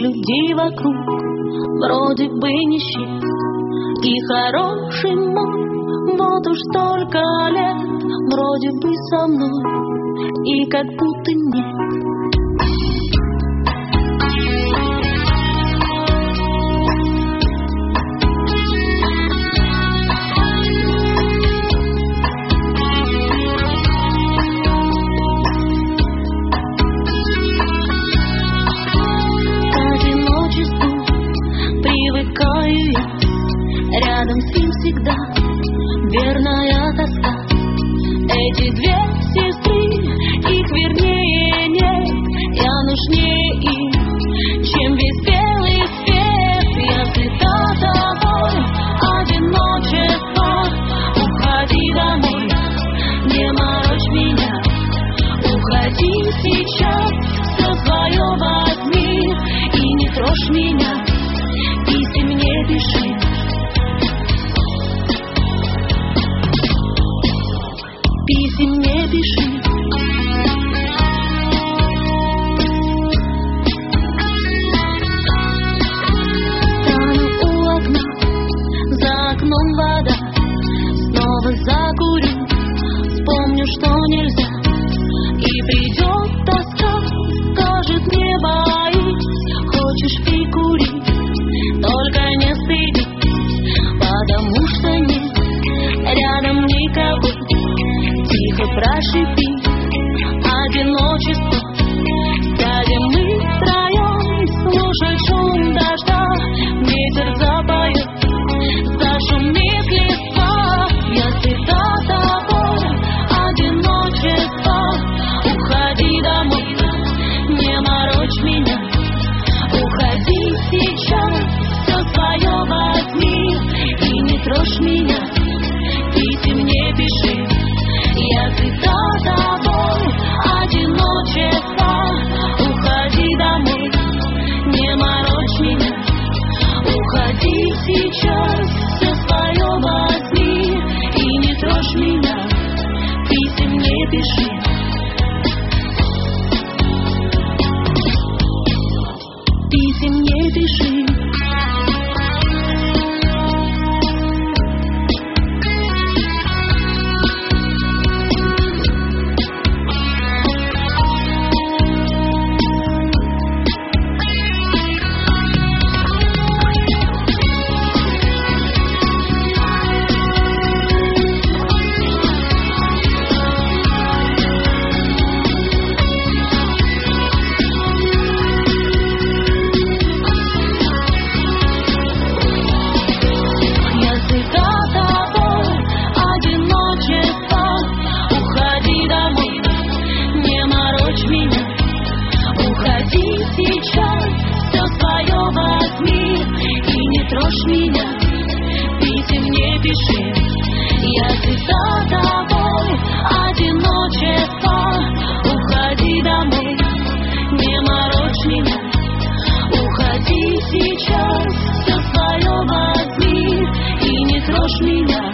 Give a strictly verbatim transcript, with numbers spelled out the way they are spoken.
людей вокруг вроде бы нищих и хороший мой. Вот уж столько лет вроде бы со мной и как будто нет. Рядом с ним всегда верная тоска. Эти две сестры, их вернее нет. Я нужнее им, чем весь белый свет. Я сыта тобой, одиночество. Уходи домой, не морочь меня. Уходи сейчас, все свое возьми и не трожь меня. Писем мне пиши. Писем не пиши. Стану у окна, за окном вода. Снова закурю, вспомню, что нельзя. И придет тоска, скажет: не боись, хочешь прикурить, только не стыдись, потому что нет рядом никого. Тихо прошипи одиночество. Сядем мы втроем, слушать шум дождя. Ветер запоет, зашумит листва. Я сыта тобой, одиночество. Уходи домой, не морочь меня. Уходи сейчас, все свое возьми и не трожь меня. Писем не пиши. Я сыта тобой, одиночество. Уходи домой, не морочь меня. Уходи сейчас, все свое возьми и не трожь меня. Писем не пиши. Писем не пиши. Меня, писем не пиши. Я сыта тобой, одиночество. Уходи домой, не морочь меня. Уходи сейчас, все свое возьми и не трожь меня.